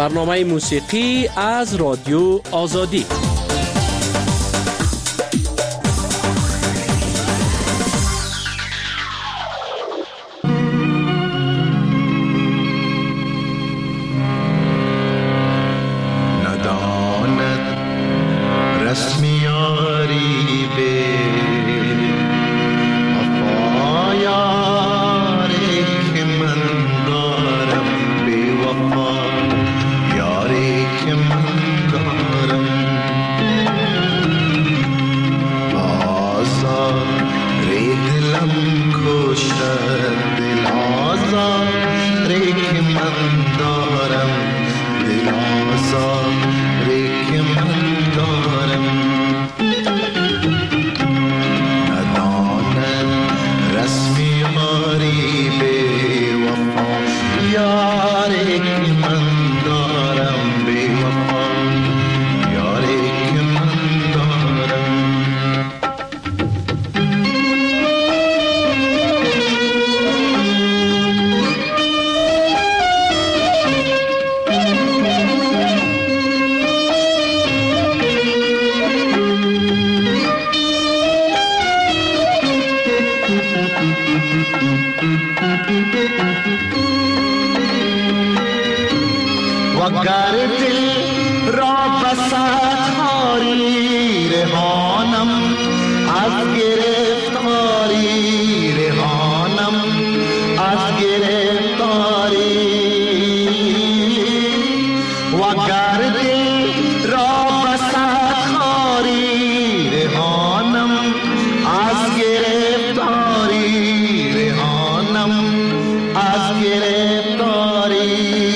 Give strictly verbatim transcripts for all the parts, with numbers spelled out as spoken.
برنامه موسیقی از رادیو آزادی. وگر دل را بسد خاری رهانم از گرفتاری رهانم از گرفتاری وگر دل را بسد خاری رهانم از گرفتاری رهانم از گرفتاری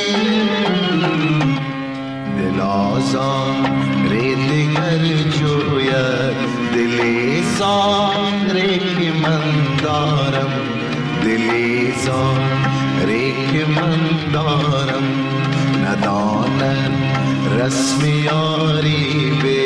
रे दिगर जोयत दिले सारे के मंदारम दिले सारे के मंदारम नदानन रस्मियारी बे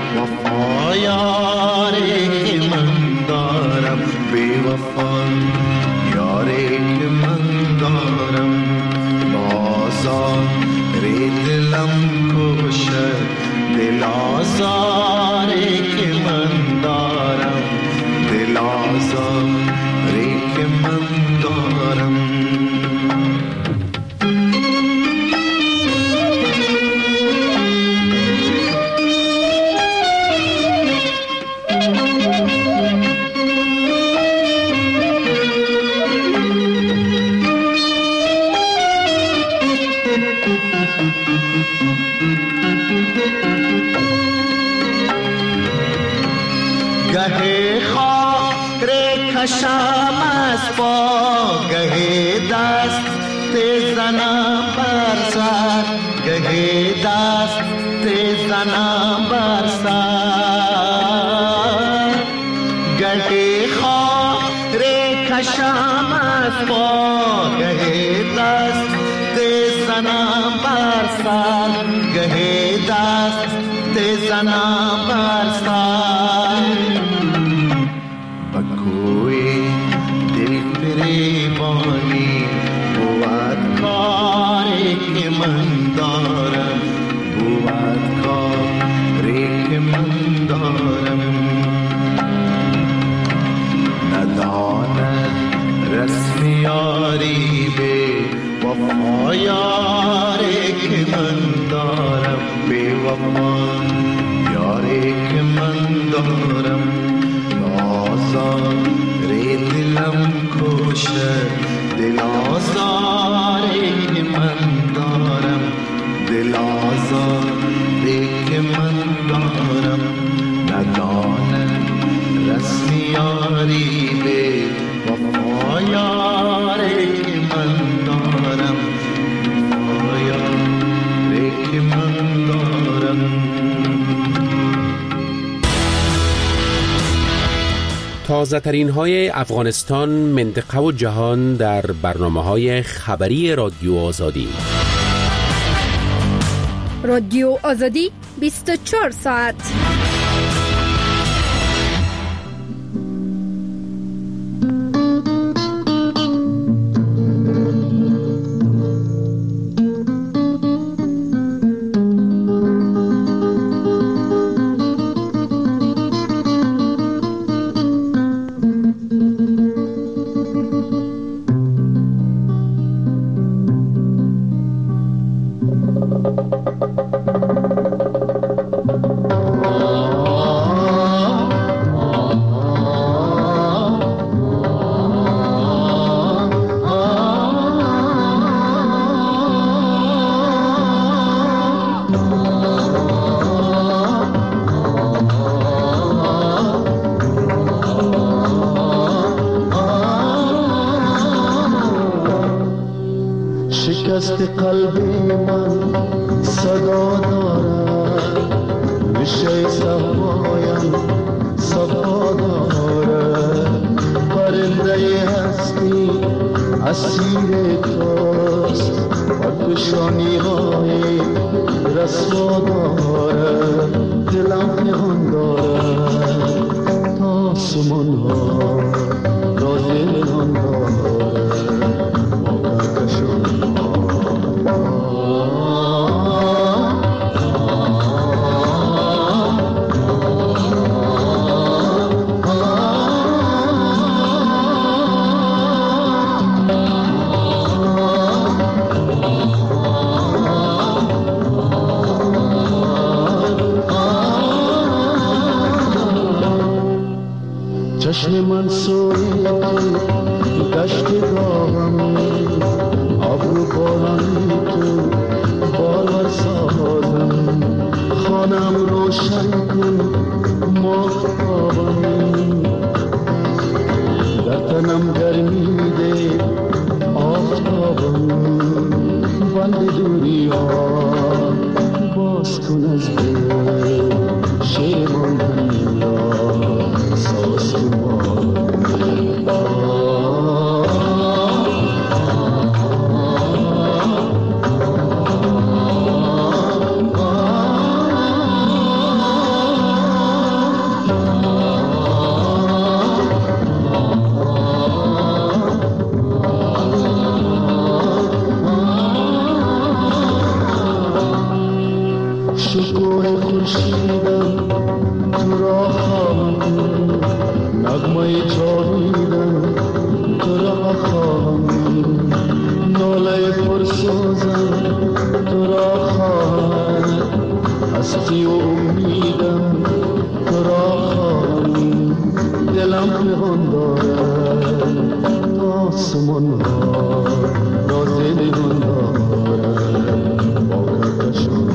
वफायारे के मंदारम बेवफा यारे के मंदारम बाजा रे दिलम कोशर दिल आज़ारे के मंदारम दिल आज़ारे के मंदारम गहे खारे खशाम از پا गहे दस्त زنا بر سر गहे दस्त زنا بر سر गहे खारे खशाम از پا गहे दस्त زنا بر سر गहे दस्त زنا بر سر बकोए दिल फरेबानी बुआत कारे के मंदारम बुआत कारे के मंदारम नदानत रस्मियारी बे वफायारे के मंदारम बेवफा यारे के मंदारम रे दिलम कोशर दिल आज़ारे के मंदारम दिल आज़ारे के मंदारम नदानन रस्मियारी बे वफायारे के मंदारम वफायारे के मंदारम تازه ترین های افغانستان، منطقه و جهان در برنامه های خبری رادیو آزادی. رادیو آزادی بیست و چهار ساعت. شکست قلب من صدا دارد، ریشه صفایم صفا دارد. پرنده هستی اسیر توست، پرکشانی های رسوا دارد. دلم پنهان دارد تا سمان ها راز نهان دارد. ما کهکشان چشم من سوی دشت داغم، ابرو بارانی تو بالا سازم. خانم روشن کن ماهتابم، در تنم گرمی ده آفتابم. بند دوری ها باز کن از دل، شیر ماندنی را ساز کن. شکوه خورشیدم تو را خواهم، نغمه جاویدم تو را خواهم. ناله پرسوزم تو را خواهم، هستی و امیدم تو را خواهم. دلم پنهان دارد تا سمان ها راز نهان دارد. با کهکشان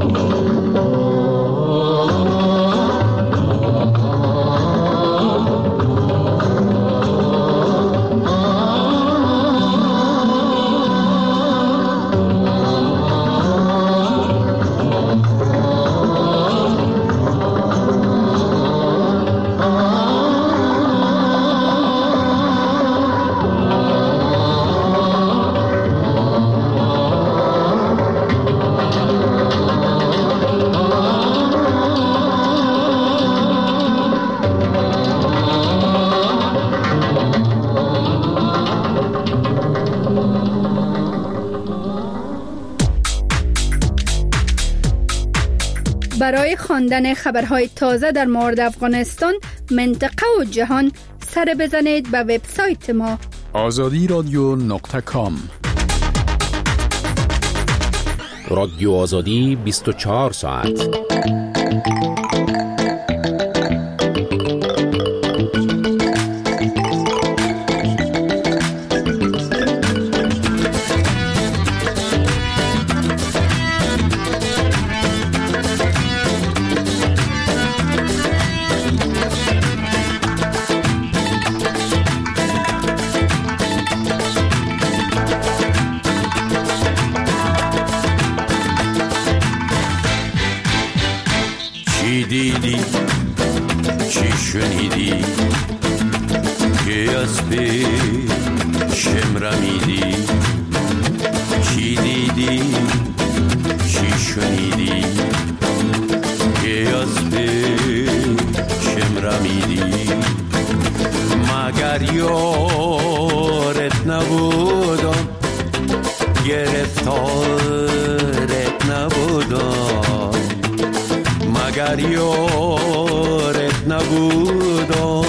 برای خواندن خبرهای تازه در مورد افغانستان، منطقه و جهان سر بزنید به وبسایت ما آزادی رادیو نقطه کام. رادیو آزادی بیست و چهار ساعت. دیدی چی شنیدی که از پیشم رمیدی؟ چی دیدی چی شنیدی که از پیشم رمیدی؟ مگر یارت نبودم، گرفتارت نبودم، مگر یارت نبودم،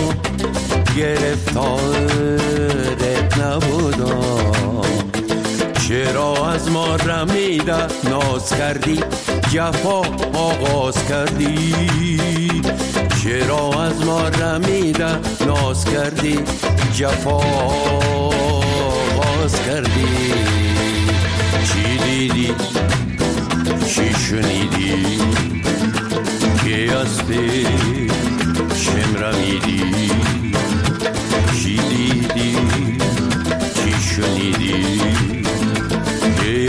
گرفتارت نبودم. چرا از ما رمیده ناز کردی، جفا آغاز کردی؟ چرا از ما رمیده ناز کردی، جفا آغاز کردی؟ چی دیدی چی شنیدی که از پیشم رمیدی؟ چی دیدی چی شنیدی که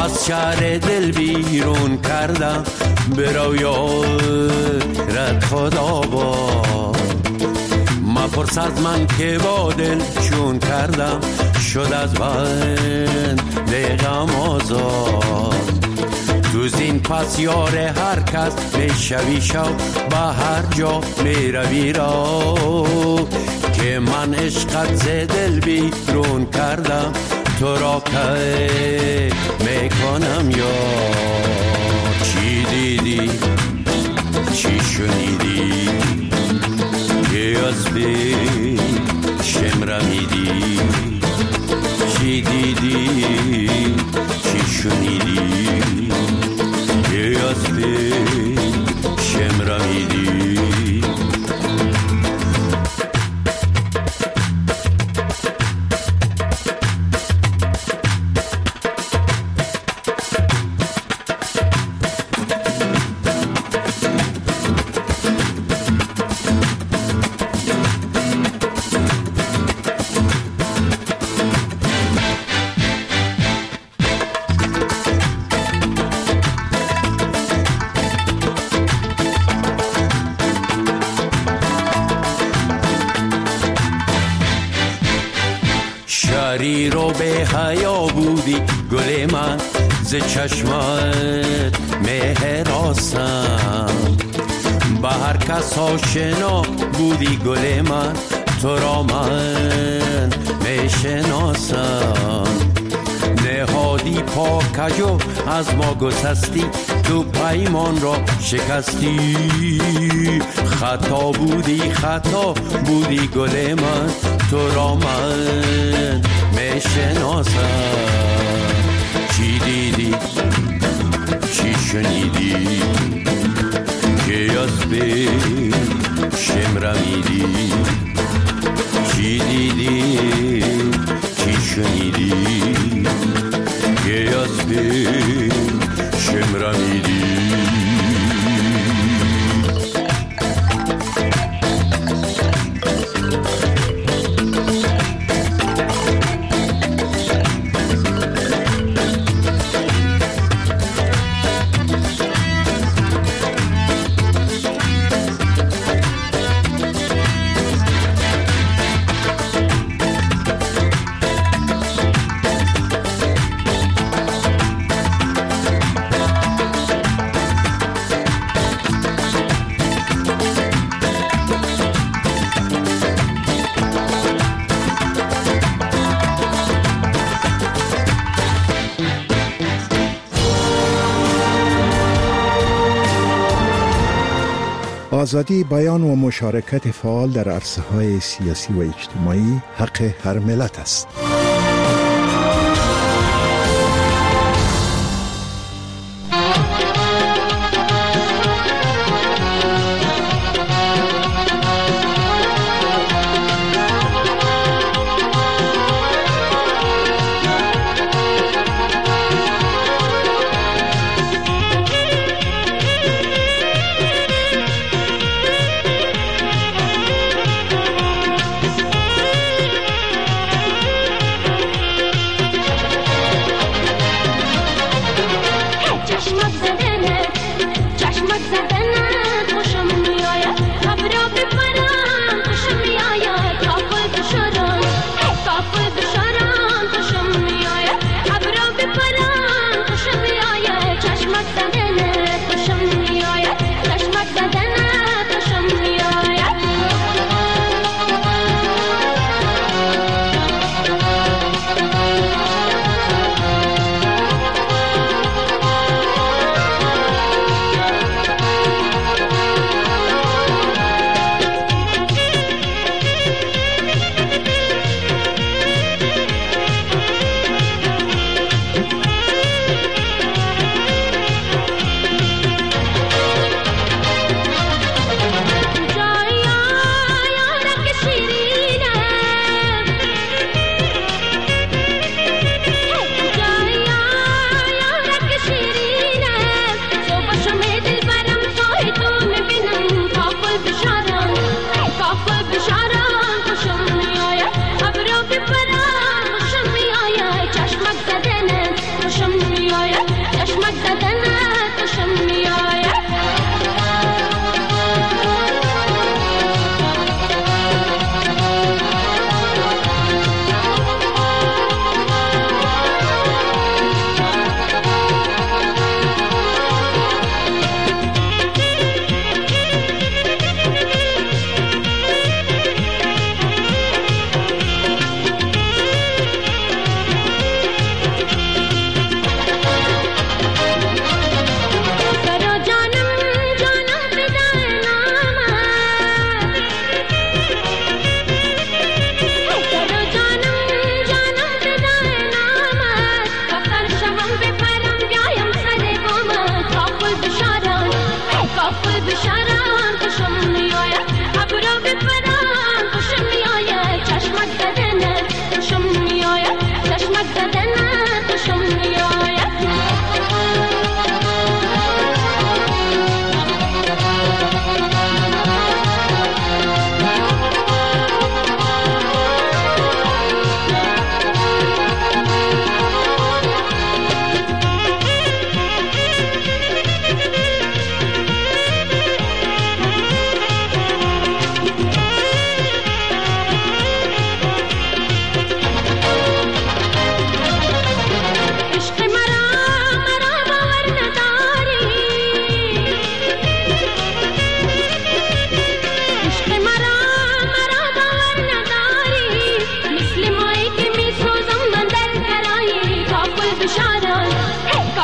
از شهر دل بیرون کردم به رویارت خدا با مپرس از من که با دل چون کردم شد از بند غم آزاد تو زین پس یار هر کس میشوی شو به هر جا میروی را که من عشقت ز دل بیرون کردم تو را که میکنم یا چی دیدی چی شنیدی که از بی شمرمیدی چی دیدی چی شنیدی که از بی شمرمیدی شهری رو به حیا بودی گل من ز چشمت مهراسم به هر کس آشنا بودی گل من تو را من میشناسم نهادی پاکجو از ما گسستی تو پیمان را شکستی خطا بودی خطا بودی گل من تو را من میشناسم چی دیدی چی شنیدی که از بی شمرمیدی چی دیدی چی شنیدی که از بی شمرمیدی آزادی بیان و مشارکت فعال در عرصه‌های سیاسی و اجتماعی حق هر ملت است.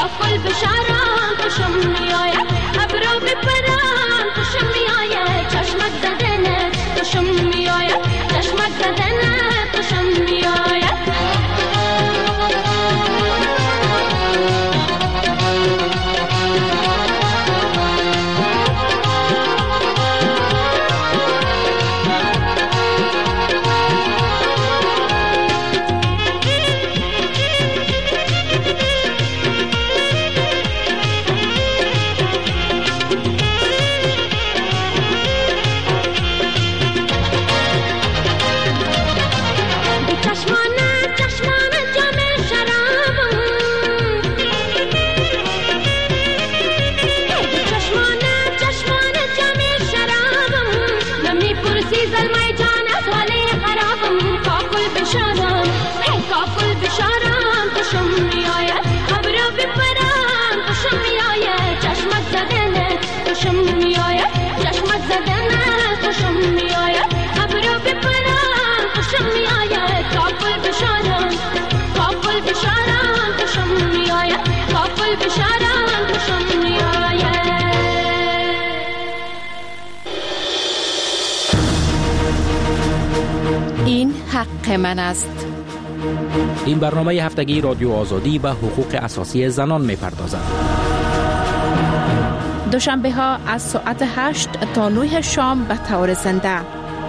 کاکل بشارم خوشم میآید ابرو بپرم خوشم میآید چشمک زدنت خوشم میآید چشمک زدنت خوشم میآید این حق من است. این برنامه هفتگی رادیو آزادی به حقوق اساسی زنان می‌پردازد. دوشنبه ها از ساعت هشت تا نه شام به طور زنده.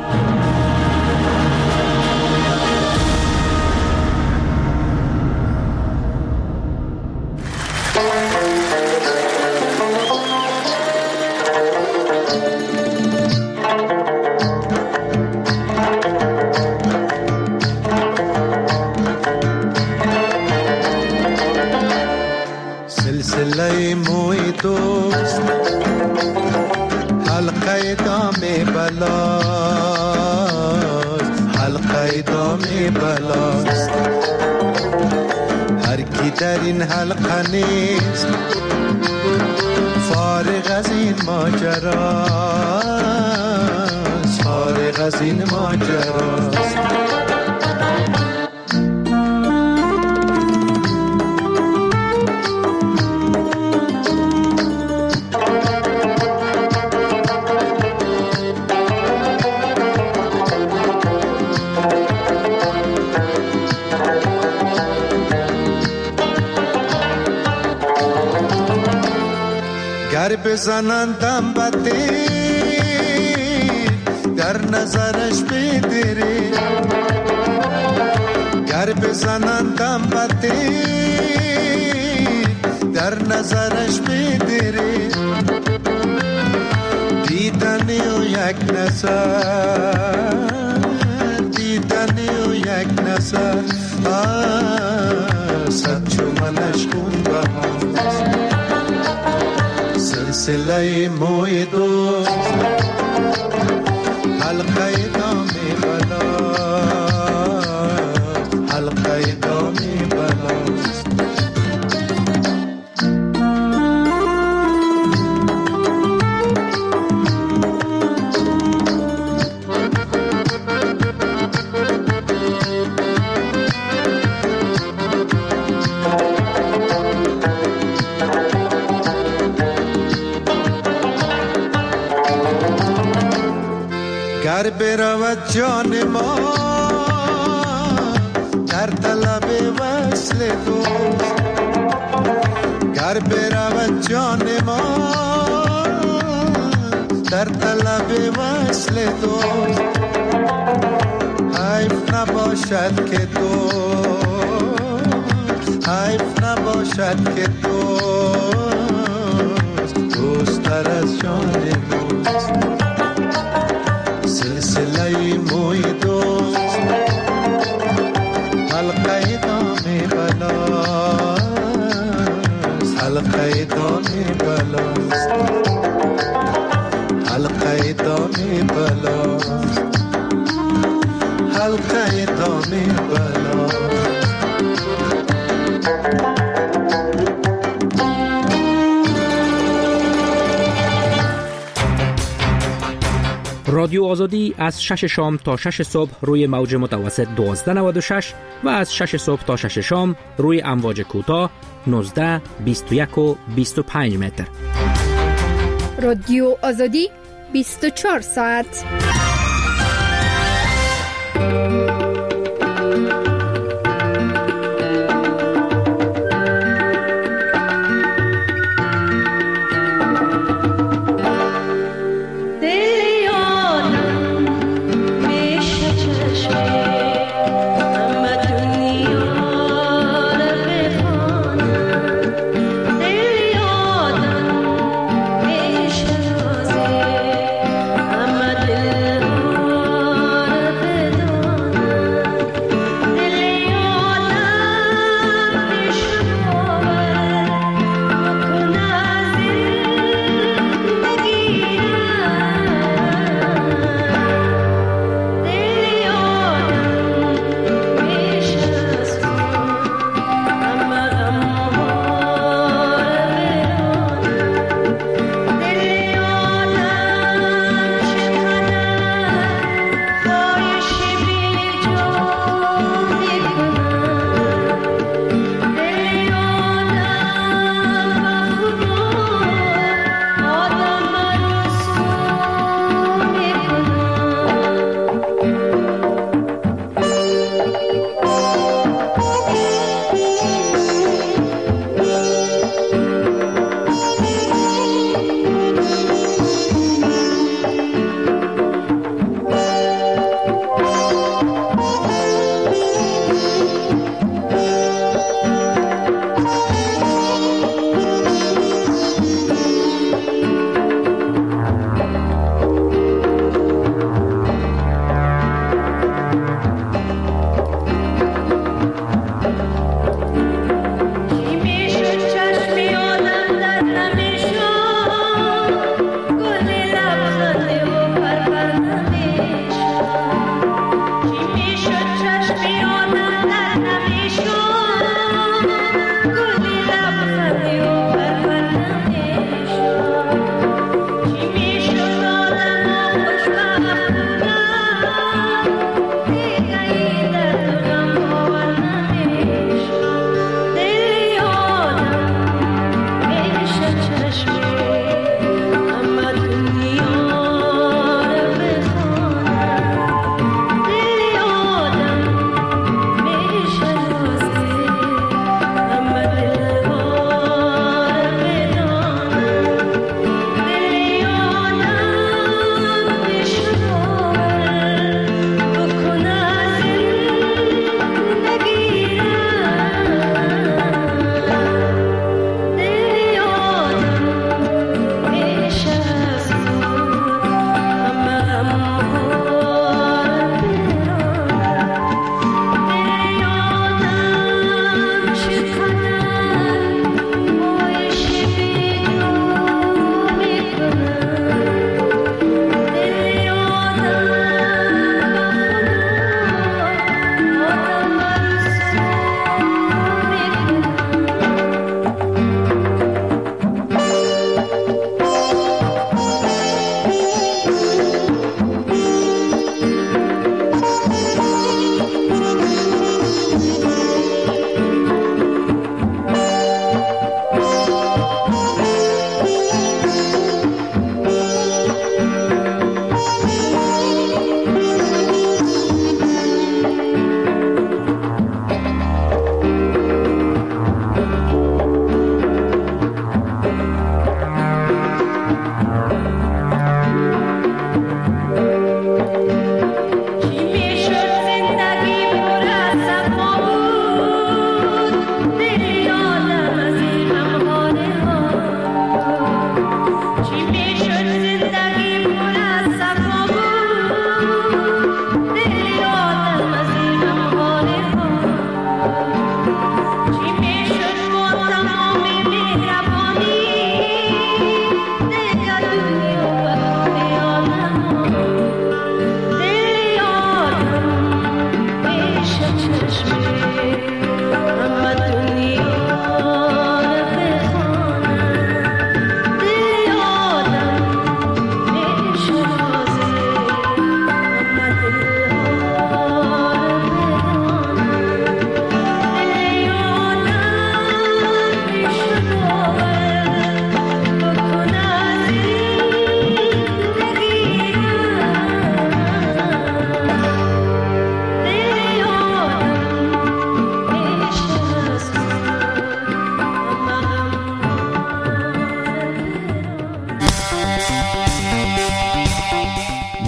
سلسله موی دوست حلقه دام بلاست حلقه دام بلاست هر کی در این حلقه نیست فارغ از این ماجراست فارغ از این ماجراست گر بزنندم بده در نظرش بدره گر بزنندم بده در نظرش بدره دیدنی و یک نظر دیدنی و یک نظر صد چو منش خون بهاست سلسله موی دوست حلقه دام بلاست حلقه دام بلاست گر برود جان ما در طلب وصل دوست گر برود جان ما در طلب وصل دوست حیف نباشد که دوست حیف نباشد که دوست دوست تر از جان دوست سلسله موی دوست حلقه دام بلاست حلقه دام بلاست حلقه دام بلاست حلقه دام بلاست رادیو آزادی از شش شام تا شش صبح روی موج متوسط دوازده نود و شش و از شش صبح تا شش شام روی امواج کوتاه نوزده، بیست و یک و بیست و پنج متر. رادیو آزادی بیست و چهار ساعت. दिल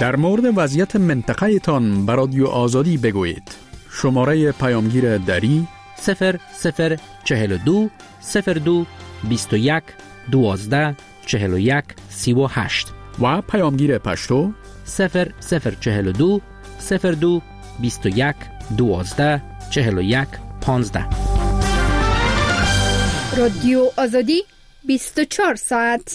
در مورد وضعیت منطقه تان بر رادیو آزادی بگویید. شماره پیامگیر دری صفر صفر چهل و دو صفر دو بیست و یک دوازده چهل و یک سی و هشت و پیامگیر پشتو صفر صفر چهل و دو صفر دو بیست و یک دوازده چهل و یک پانزده. رادیو آزادی بیست و چهار ساعت.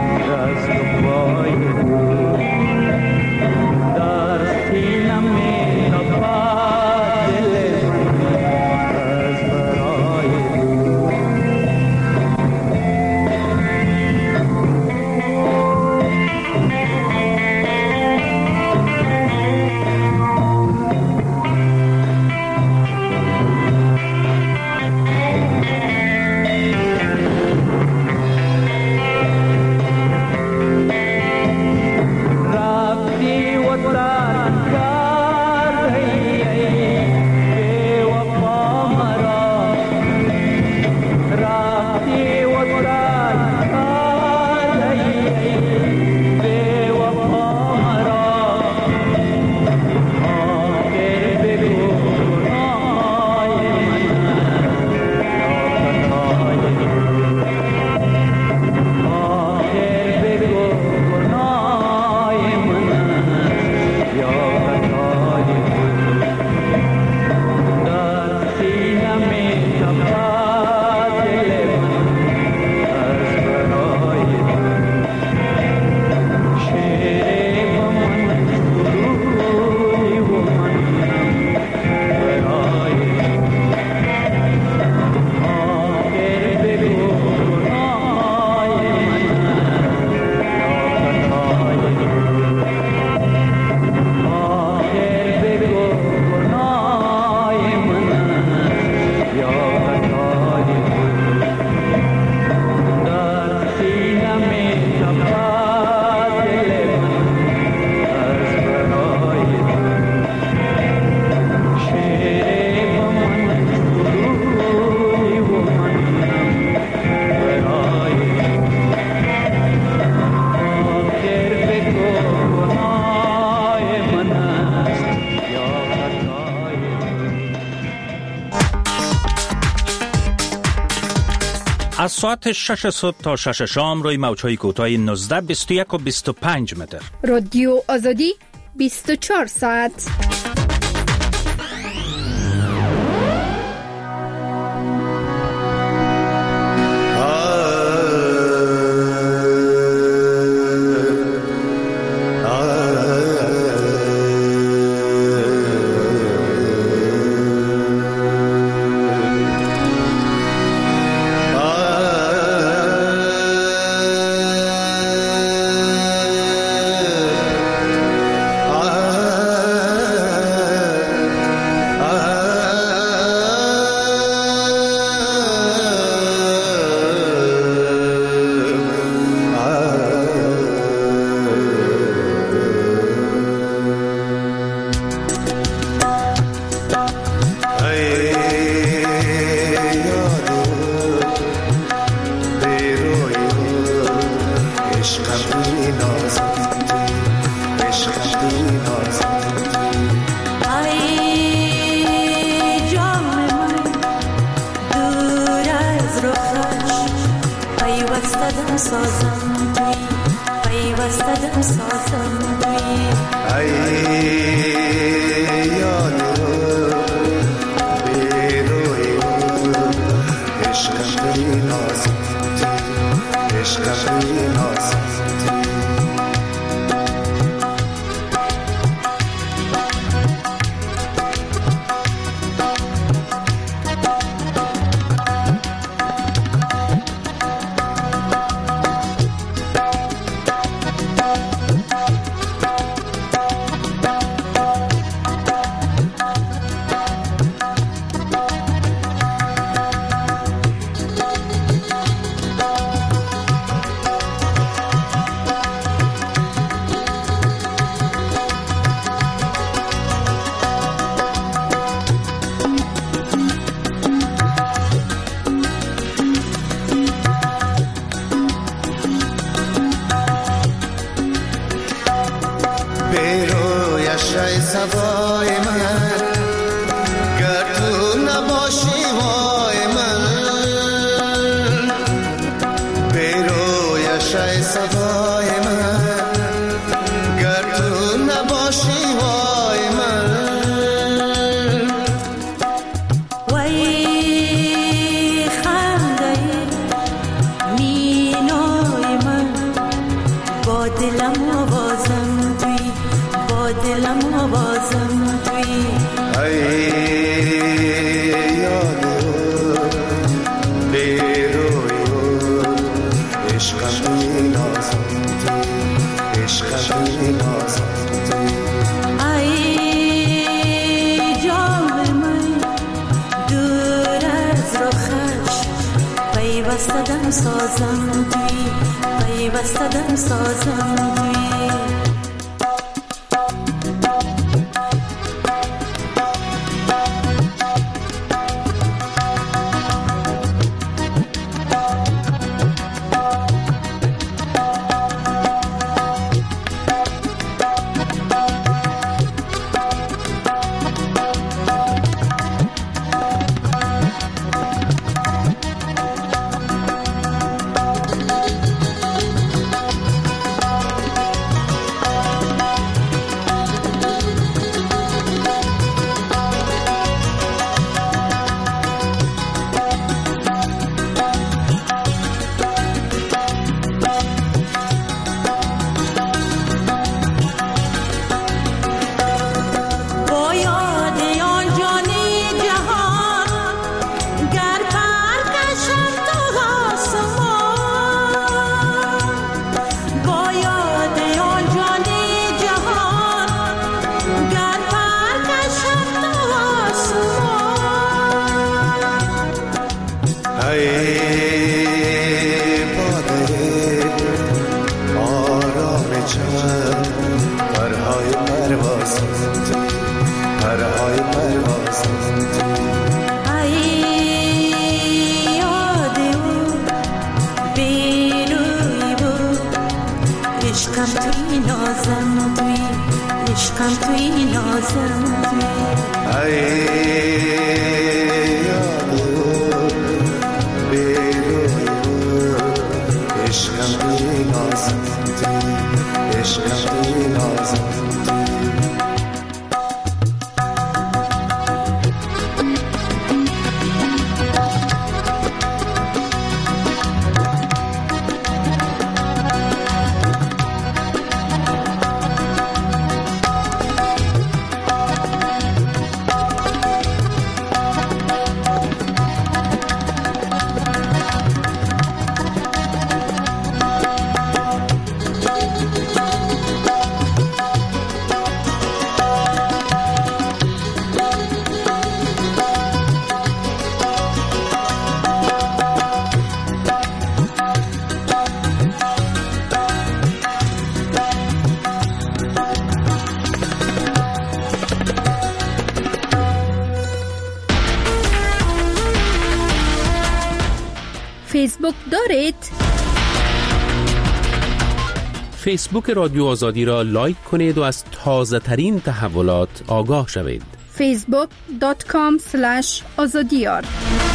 Dar sina me از ساعت شش صبح تا شش شام روی موج‌های کوتاه نوزده بیست و یک و بیست و پنج متر. رادیو آزادی بیست و چهار ساعت. عشقم توی نازم ای یادو بیروی عشقم توی نازم. فیسبوک دارید؟ فیسبوک رادیو آزادی را لایک کنید و از تازه ترین تحولات آگاه شوید. فیسبوک دات کام اسلش آزادیار.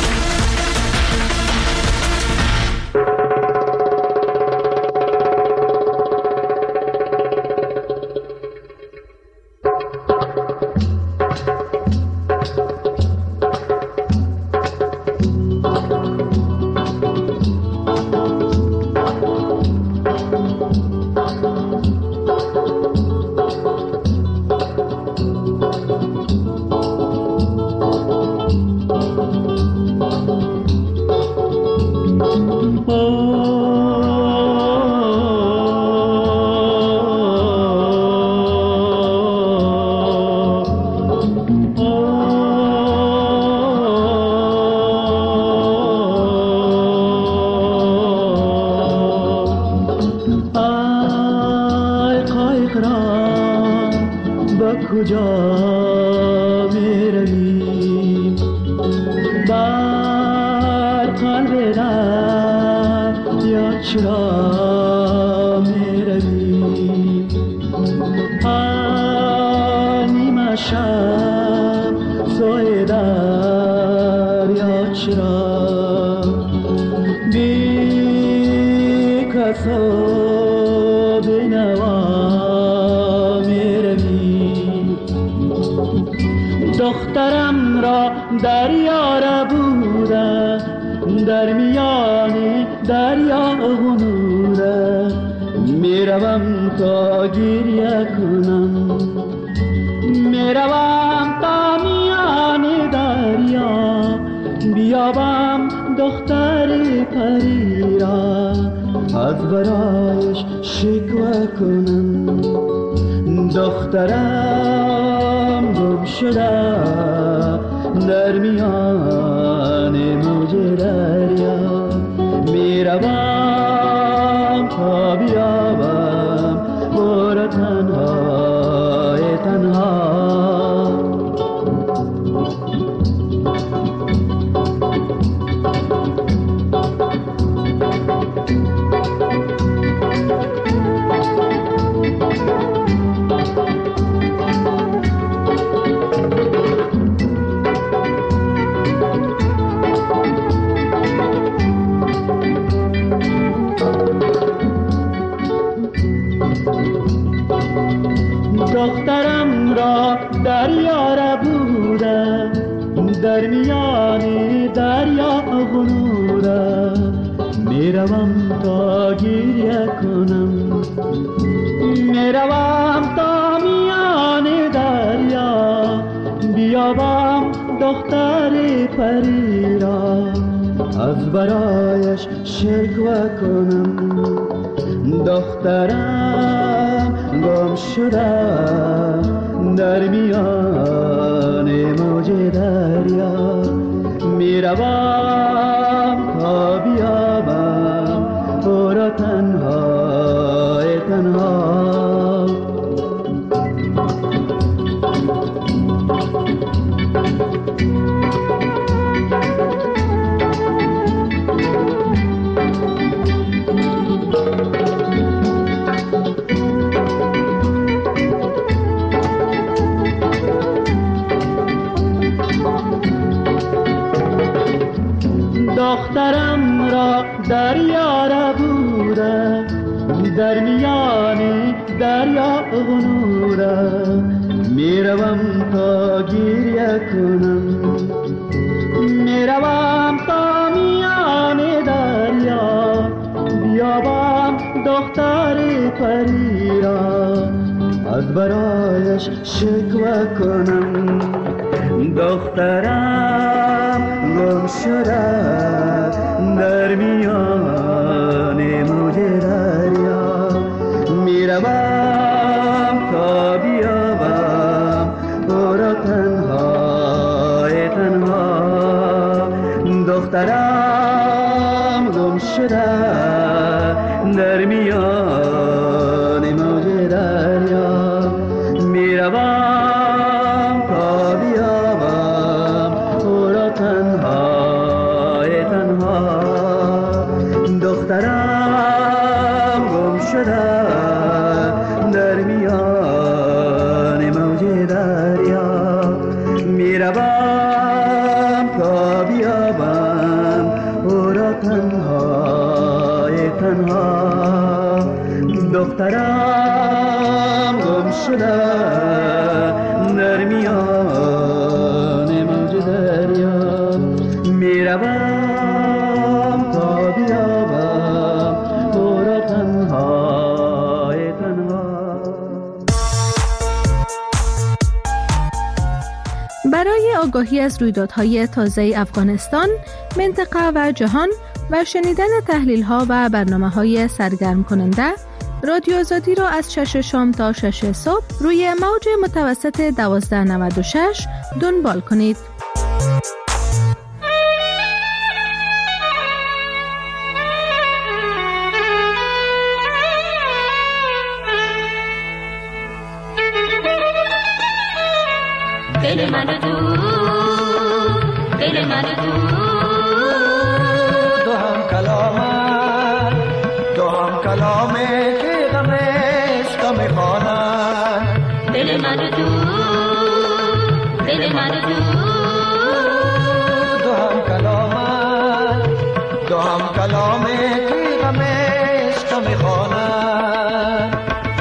دخترم را دریا بوده در میان دریا غنوده میروم تا گریه کنم میروم تا میان دریا بیابم دختر پری را از برایش شکوه کنم دخترم گم شده در میان موج دریا میروم تا بیابم برو تنهای تنها دخترم را دریا بوده در میان دریا غنوده میروم تا گریه کنم میروم تا میان دریا بیابم دختر پری را از برایش شکوه کنم دخترم گم شده در میان موج دریا میروم تا بیابم برو تنهای تنها دخترم را دریا بوده در میان دریا غنورم میروم تا گریه کنم، میروم تا میان دریا بیابم دختر پری را، از برایش شکوه کنم. دخترم گم شده در میان موج دریا، میروم تا بیابم او را تنهای تنها. دخترم گم شده در میان موج دریا، میروم تا بیابم او را تنهای تنها. دخترم گم شده در میان موج دریا، میروم تا بیابم او را تنهای تنها. دخترم گم شده در میان موج دریا، میروم تا بیابم او را تنهای تنها. برای آگاهی از رویدادهای تازه افغانستان، منطقه و جهان و شنیدن تحلیل‌ها و برنامه‌های سرگرم کننده، رادیو آزادی را از شش شام تا شش صبح روی موج متوسط دوازده نود و شش دنبال کنید. دل من تو، دل من تو، دو هم کلامه، دو هم کلامه که غم عشق میخوانند. دل من تو، دل من تو، دو هم کلامه، دو هم کلامه که غم عشق میخوانند.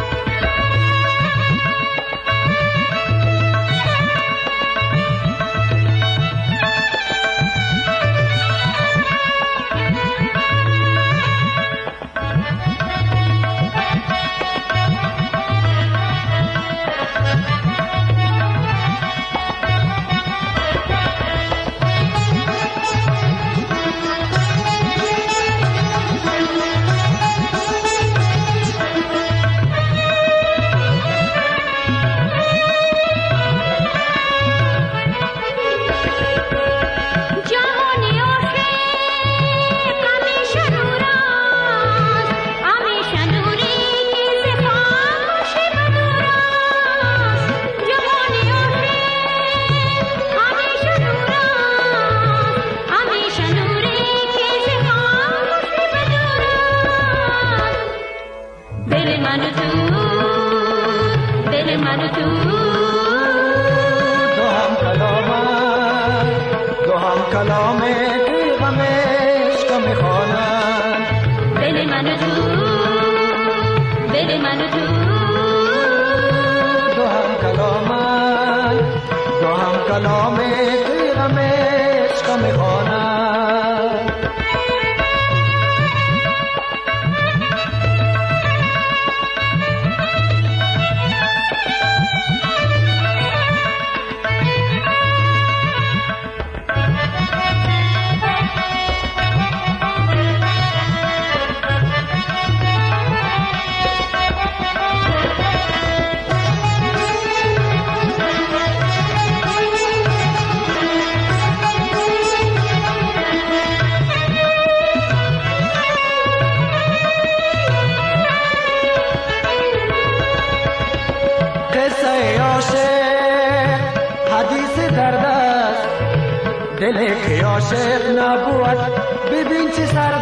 دل که عاشق نبود ببین چه سرد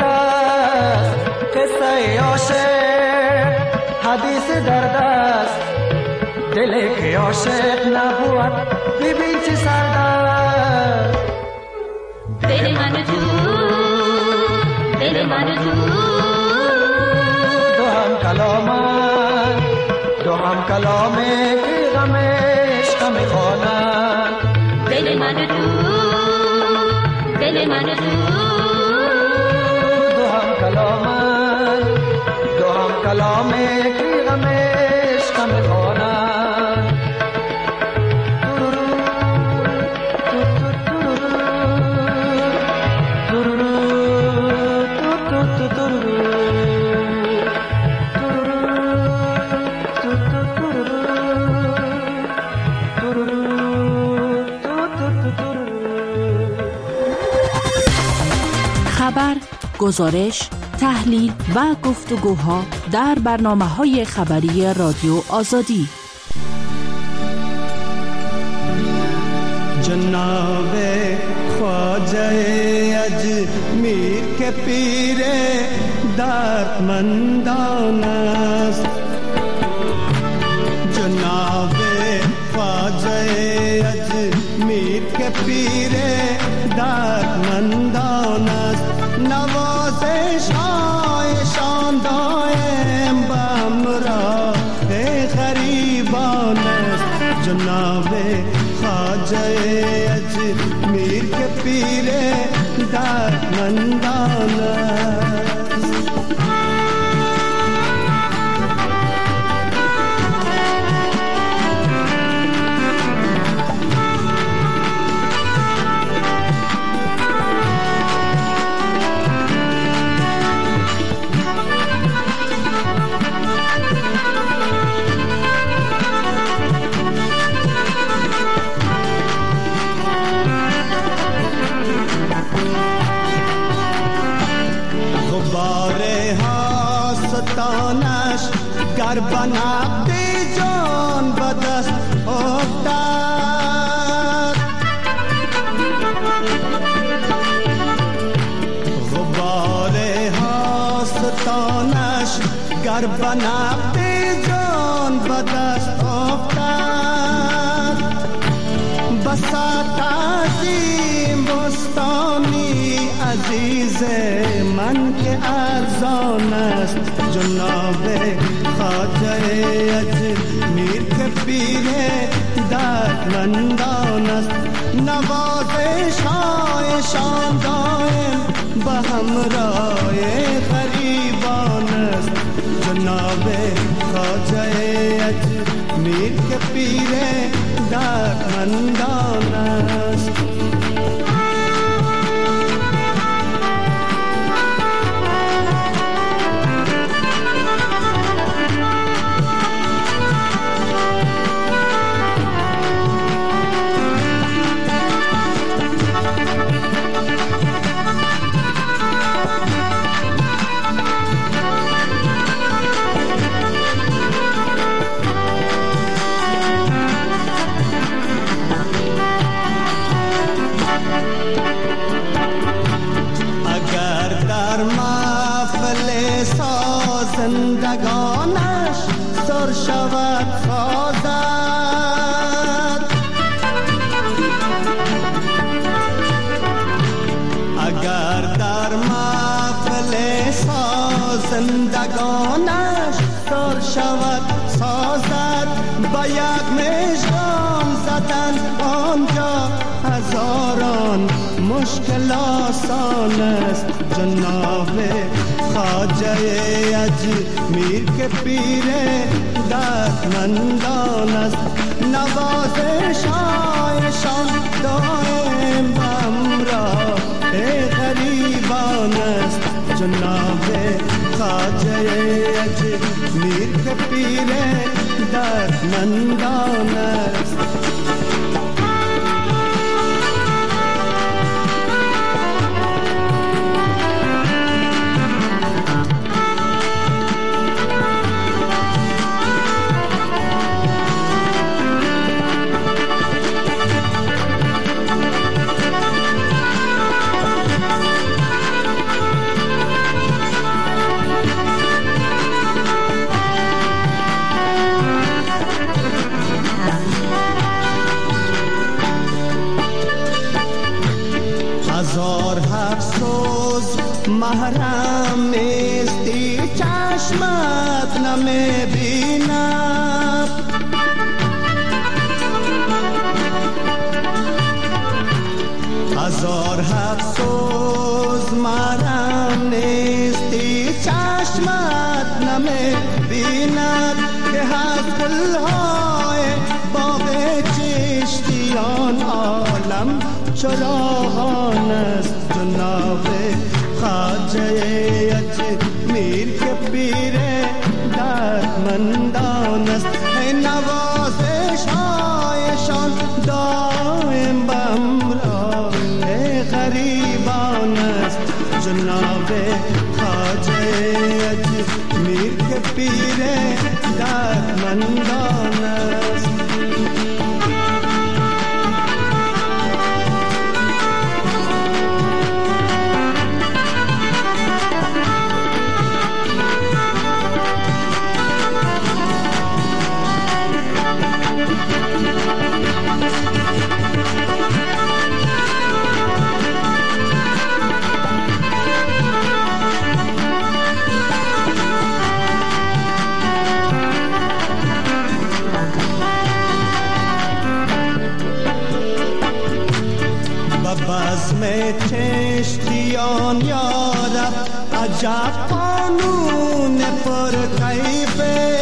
است. قصه عاشق حدیث درد است. دل که عاشق نبود ببین چه سرد است. دل من تو، دل من تو، دو هم کلام هم کلامه که غم عشق میخوانند. دل من و تو، دل من و تو، دو هم کلامه، دو هم کلامه که غم عشق میخوانند. خبر، گزارش، تحلیل و گفتگوها در برنامه‌های خبری رادیو آزادی. جناب خواجه اجمیر که پیر دردمندان است. جناب خواجه اجمیر که پیر دردمندان است. نوازش هایشان دائم به همراه غریبان است. جناب خواجه اجمیر که پیر دردمندان است. گر بنابد جان به دست افتد. غبار هاستانش گر بنابد جان به دست افتد. بساط عظیم بستانی عزیز من که ارزان است. جناب خواجه اجمیر که پیر دردمندان است. نوازش هایشان دائم به همراه غریبان است. جناب خواجه اجمیر که پیر دردمندان است. زندگانش سر شود سازد. اگر در محفل زندگانش سر شود سازد. با یک مژگان زدن آنجا هزاران مشکل آسان است. جناب خواجه اجمیر که پیر دردمندان است. نوازش هایشان دائم به همراه غریبان است. جناب خواجه اجمیر که پیر دردمندان است. محرم نیستی چشمت نمی بیند. چشمت نمی بیند که از گلهای باغ چشتیان عالم چراغان است جناب خواجه اجمیر که پیر دردمندان است. ای نوازش هایشان دائم بمرا ای غریبان است جناب خواجه اجمیر که پیر دردمندان است. بزم چشتیان یارب عجب قانون پر کیفه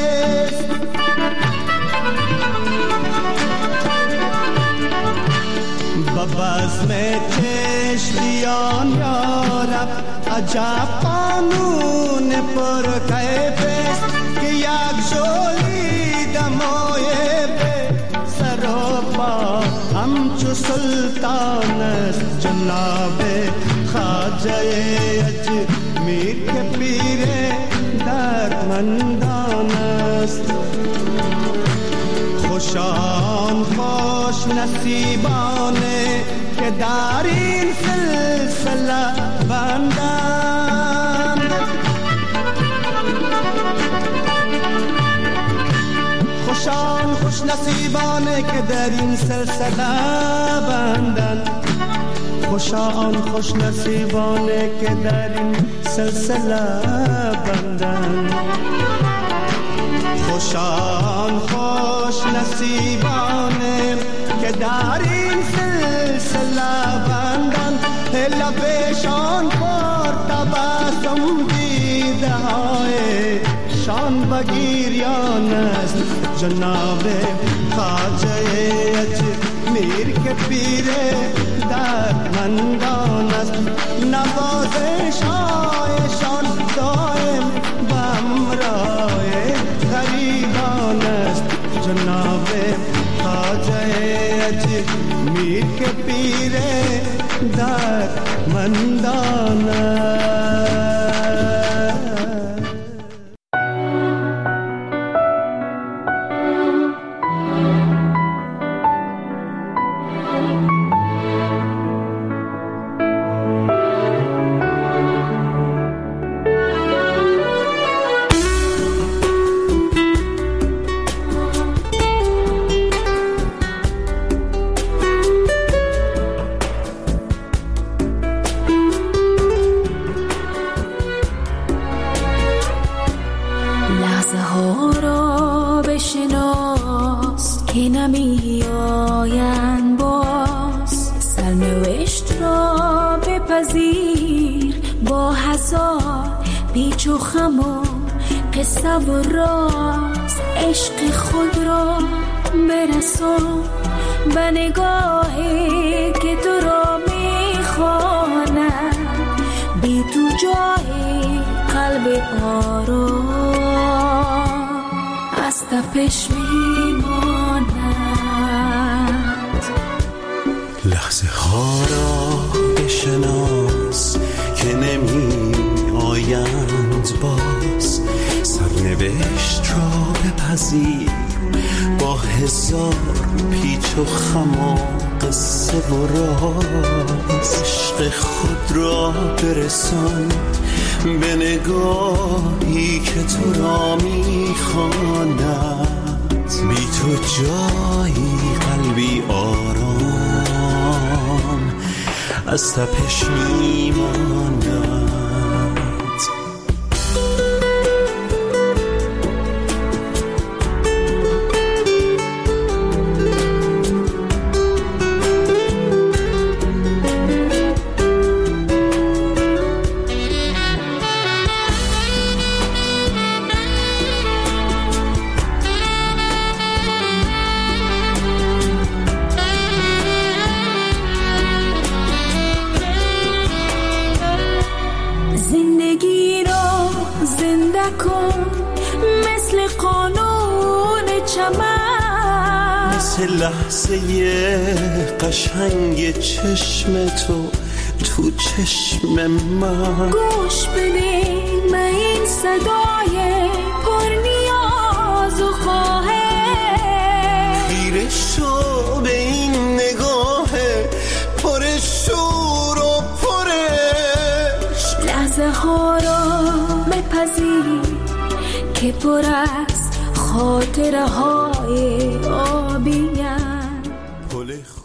بزم چشتیان یارب عجب قانون پر کیفه که یک جولی دمای به سر و پا همچو سلطان است جناب خواجه اجمیر که پیر دردمندان است. خوشان خوش نصیبانه که در این سلسله بندند خوشان خوش نصیبانه که در این سلسله بندند خوشان خوش نصیبانه که در این سلسله بندند خوشان خوش نصیبانه که در این سلسله بندند لبشان پر تبسم دیده های شان بگیریان است جناب خواجه اجمیر که پیر دردمندان است. نوازش هایشان دائم بمراه غریبان است جناب خواجه اجمیر که پیر دردمندان است. پیچ و خم و قصه و راز عشق خود را برسان به نگاهی که تو را میخواند بی تو جای قلب آرام از تپش میماند. لحظه ها را بشناس که نمی آیند باز سرنوشت را بپذیر با هزار پیچ و خم و قصه و راز عشق خود را برسان به نگاهی که تو را میخواند بی تو جایی قلبی آرام از تپش میماند. چمن، مثل لحظه قشنگ چشم تو تو چشم من. گوش بده من این صدای پر نیاز و خواهش، خیره شو به این نگاه پر شور و پرش. لحظه ها را بپذیر که پر از خاطره های آبیم.